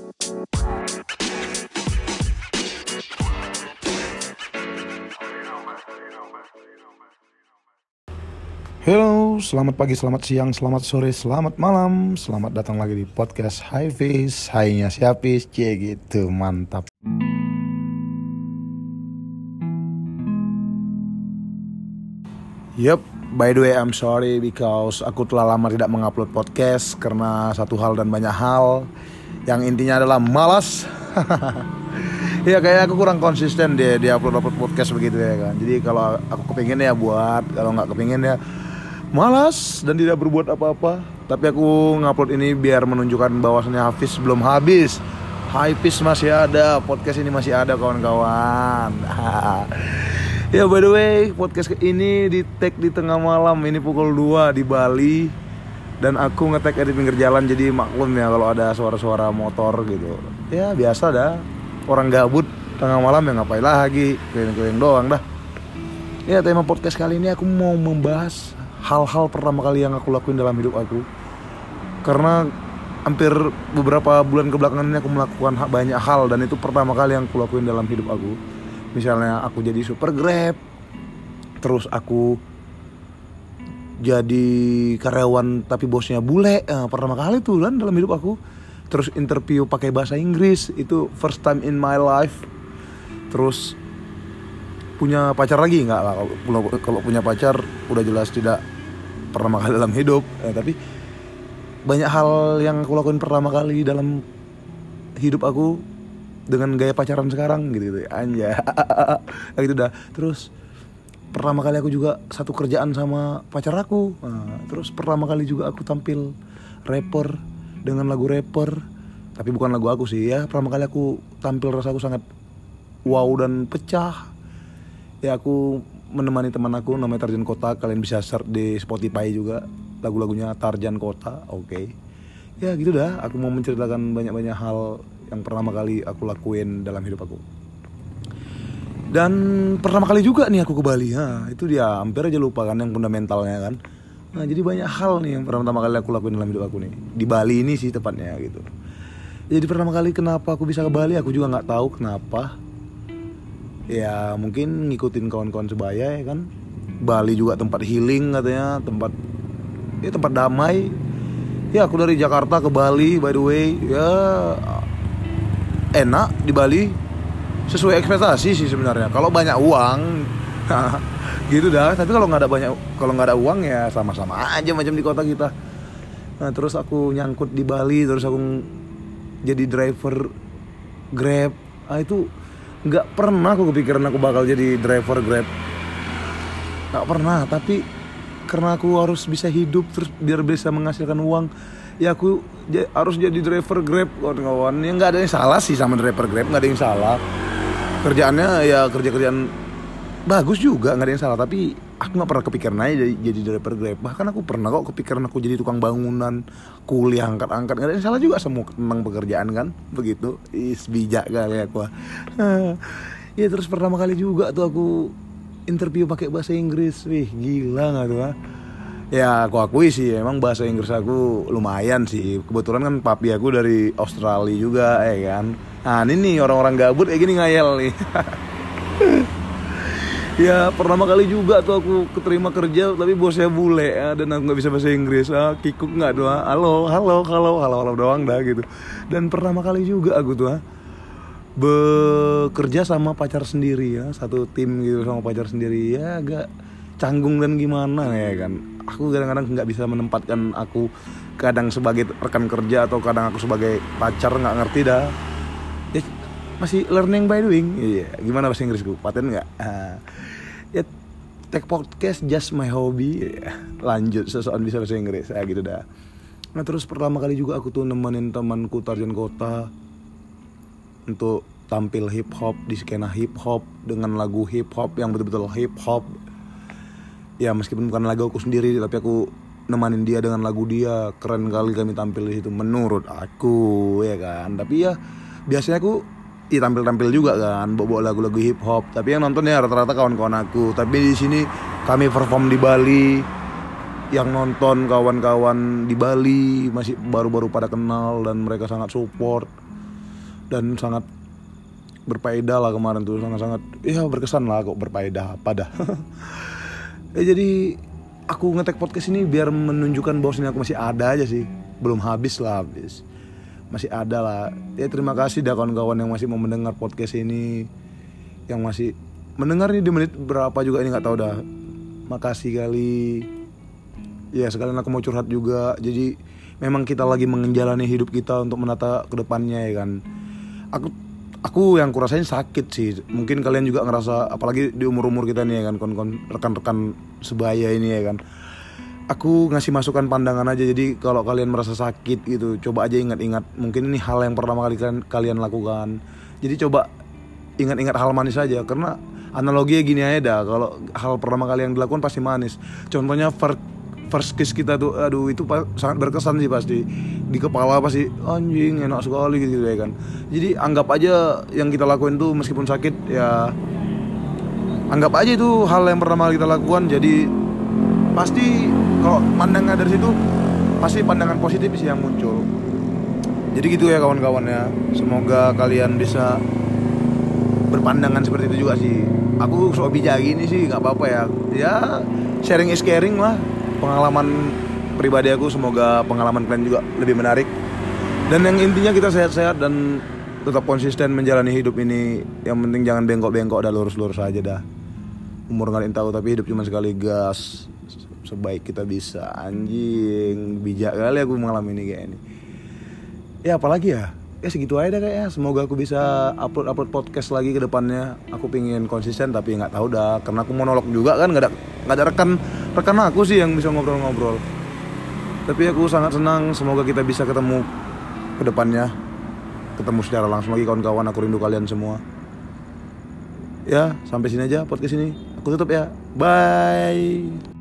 Halo, selamat pagi, selamat siang, selamat sore, selamat malam. Selamat datang lagi di podcast Hafiz. Hai-nya si Hafiz, gitu, mantap. Yup, by the way I'm sorry because aku telah lama tidak mengupload podcast karena satu hal dan banyak hal. Yang intinya adalah malas. Ya kayak aku kurang konsisten deh di upload podcast begitu ya kan. Jadi kalau aku kepingin ya buat, kalau nggak kepingin ya malas dan tidak berbuat apa-apa. Tapi aku ngupload ini biar menunjukkan bahwasannya Hafiz belum habis. Hafiz masih ada, podcast ini masih ada kawan-kawan. Ya by the way, podcast ini di tag di tengah malam. Ini pukul 2 di Bali. Dan aku nge-tag di pinggir jalan. Jadi maklum ya kalau ada suara-suara motor gitu. Ya biasa dah, orang gabut tengah malam ya ngapain lagi, keliling-keliling doang dah. Ya tema podcast kali ini aku mau membahas hal-hal pertama kali yang aku lakuin dalam hidup aku. Karena hampir beberapa bulan kebelakangan ini aku melakukan banyak hal, dan itu pertama kali yang aku lakuin dalam hidup aku. Misalnya aku jadi super grab, terus aku jadi karyawan tapi bosnya bule, pertama kali tuh kan dalam hidup aku. Terus interview pakai bahasa Inggris, itu first time in my life. Terus punya pacar lagi, enggak lah, kalau punya pacar udah jelas tidak pertama kali dalam hidup. Tapi banyak hal yang aku lakuin pertama kali dalam hidup aku dengan gaya pacaran sekarang gitu anjay. Gitu dah. Terus pertama kali aku juga satu kerjaan sama pacar aku. Terus pertama kali juga aku tampil rapper dengan lagu rapper, tapi bukan lagu aku sih ya. Pertama kali aku tampil rasa aku sangat wow dan pecah. Ya aku menemani teman aku namanya Tarjan Kota. Kalian bisa search di Spotify juga lagu-lagunya Tarjan Kota. Oke. Ya gitu dah. Aku mau menceritakan banyak-banyak hal yang pertama kali aku lakuin dalam hidup aku. Dan pertama kali juga nih aku ke Bali. Itu dia, hampir aja lupa kan yang fundamentalnya kan. Jadi banyak hal nih yang pertama kali aku lakuin dalam hidup aku nih. Di Bali ini sih tepatnya gitu. Jadi pertama kali kenapa aku bisa ke Bali aku juga gak tahu kenapa. Ya mungkin ngikutin kawan-kawan sebaya ya kan. Bali juga tempat healing katanya, tempat damai. Ya aku dari Jakarta ke Bali by the way, ya enak di Bali. Sesuai ekspektasi sih sebenarnya. Kalau banyak uang gitu dah. Tapi kalau nggak ada uang ya sama-sama aja macam di kota kita. Terus aku nyangkut di Bali, terus aku jadi driver Grab. Itu nggak pernah aku kepikiran aku bakal jadi driver Grab. Nggak pernah. Tapi karena aku harus bisa hidup terus biar bisa menghasilkan uang, ya aku harus jadi driver Grab kawan-kawan. Ya nggak ada yang salah sih sama driver Grab, nggak ada yang salah. Kerjaannya ya kerjaan bagus juga, nggak ada yang salah. Tapi aku nggak pernah kepikiran aja jadi driver Grab. Bahkan aku pernah kok kepikiran aku jadi tukang bangunan, kuliah angkat-angkat. Nggak ada yang salah juga semua tentang pekerjaan kan, begitu. Bijak kali aku. Ya terus pertama kali juga tuh aku interview pakai bahasa Inggris. Wih gila nggak tuh? Ya aku akui sih emang bahasa Inggris aku lumayan sih. Kebetulan kan papi aku dari Australia juga ya kan. Nah ini nih orang-orang gabut kayak gini ngayal nih. Ya pertama kali juga tuh aku keterima kerja tapi bosnya bule dan aku nggak bisa bahasa Inggris. Kikuk nggak tuh? Halo doang dah gitu. Dan pertama kali juga aku tuh bekerja sama pacar sendiri ya, satu tim gitu sama pacar sendiri. Ya agak canggung dan gimana ya kan. Aku kadang-kadang nggak bisa menempatkan aku kadang sebagai rekan kerja atau kadang aku sebagai pacar, nggak ngerti dah. Ya, masih learning by doing. Iya, gimana bahasa Inggrisku? Paten nggak? Ya take podcast just my hobby. Lanjut sesuatu bisa bahasa Inggris gitu dah. Nah terus pertama kali juga aku tuh nemenin temanku Tarjan Kota untuk tampil hip hop di skena hip hop dengan lagu hip hop yang betul-betul hip hop. Ya meskipun bukan lagu aku sendiri, tapi aku nemanin dia dengan lagu dia. Keren kali kami tampil di situ menurut aku ya kan. Tapi ya biasanya aku tampil-tampil juga kan, bawa lagu-lagu hip hop. Tapi yang nonton ya rata-rata kawan-kawan aku. Tapi di sini kami perform di Bali. Yang nonton kawan-kawan di Bali masih baru-baru pada kenal dan mereka sangat support. dan sangat berfaedah lah kemarin tuh, sangat-sangat ya berkesan lah, kok berfaedah apa dah. Jadi aku nge-tag podcast ini biar menunjukkan bahwasanya aku masih ada aja sih, belum habis, masih ada lah. Ya terima kasih dah kawan-kawan yang masih mau mendengar podcast ini, yang masih mendengar nih di menit berapa juga ini nggak tahu dah. Makasih kali. Ya sekalian aku mau curhat juga. Jadi memang kita lagi menjalani hidup kita untuk menata kedepannya ya kan. Aku yang kurasain sakit sih. Mungkin kalian juga ngerasa, apalagi di umur-umur kita nih ya kan, rekan-rekan sebaya ini ya kan. Aku ngasih masukan pandangan aja. Jadi kalau kalian merasa sakit gitu, coba aja ingat-ingat, mungkin ini hal yang pertama kali kalian lakukan. Jadi coba ingat-ingat hal manis aja, karena analoginya gini aja dah, kalau hal pertama kali yang dilakukan pasti manis. Contohnya first kiss kita tuh, aduh itu sangat berkesan sih pasti. Di kepala pasti anjing enak sekali gitu ya kan. Jadi anggap aja yang kita lakuin tuh meskipun sakit ya, anggap aja itu hal yang pertama kali kita lakukan. Jadi pasti kalau pandangnya dari situ, pasti pandangan positif sih yang muncul. Jadi gitu ya kawan-kawan ya. Semoga kalian bisa berpandangan seperti itu juga sih. Aku sok bijak gini sih nggak apa-apa ya. Ya sharing is caring lah. Pengalaman pribadi aku, semoga pengalaman kalian juga lebih menarik. Dan yang intinya kita sehat-sehat dan tetap konsisten menjalani hidup ini. Yang penting jangan bengkok-bengkok, dah lurus-lurus aja dah. Umur nggak ada yang tahu, tapi hidup cuma sekali, gas sebaik kita bisa. Anjing, bijak kali aku mengalami ini kayak ini. Ya apalagi ya, ya segitu aja deh kayaknya. Semoga aku bisa upload podcast lagi ke depannya. Aku pingin konsisten tapi nggak tahu dah, karena aku monolog juga kan, nggak ada rekan aku sih yang bisa ngobrol-ngobrol. Tapi aku sangat senang, semoga kita bisa ketemu ke depannya, ketemu secara langsung lagi kawan-kawan. Aku rindu kalian semua. Ya sampai sini aja podcast ini, aku tutup ya, bye.